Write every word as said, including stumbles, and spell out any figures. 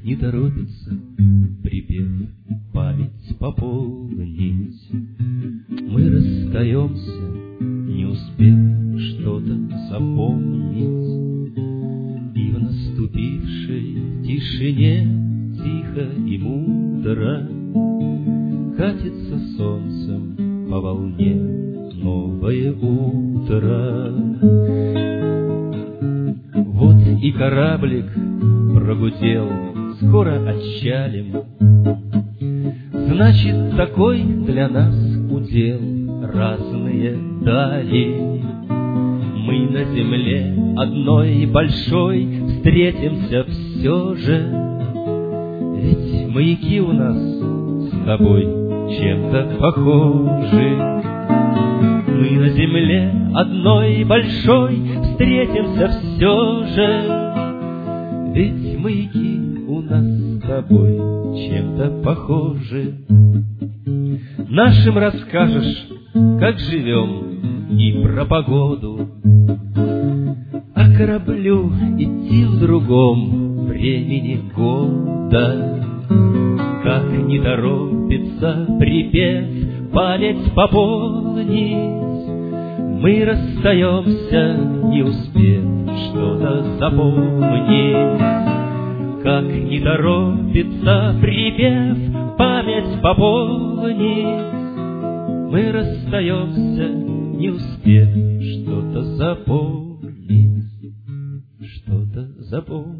не торопится припев память пополнить. Мы расстаемся, не успев что-то запомнить, и в наступившей тишине тихо и мудро катится солнцем по волне новое утро. Вот и кораблик прогудел, скоро отчалим. Значит, такой для нас удел разные дали. Мы на земле одной большой встретимся все же, ведь маяки у нас с тобой чем-то похожи. Мы на земле одной большой встретимся все же, ведь маяки у нас с тобой чем-то похожи. Нашим расскажешь, как живем, и про погоду, а кораблю идти в другом времени года. Как не торопится припев память пополнить, мы расстаемся, не успев что-то запомнить. Как не торопится припев память пополнить, мы расстаемся, не успев что-то запомнить, что-то запомнить.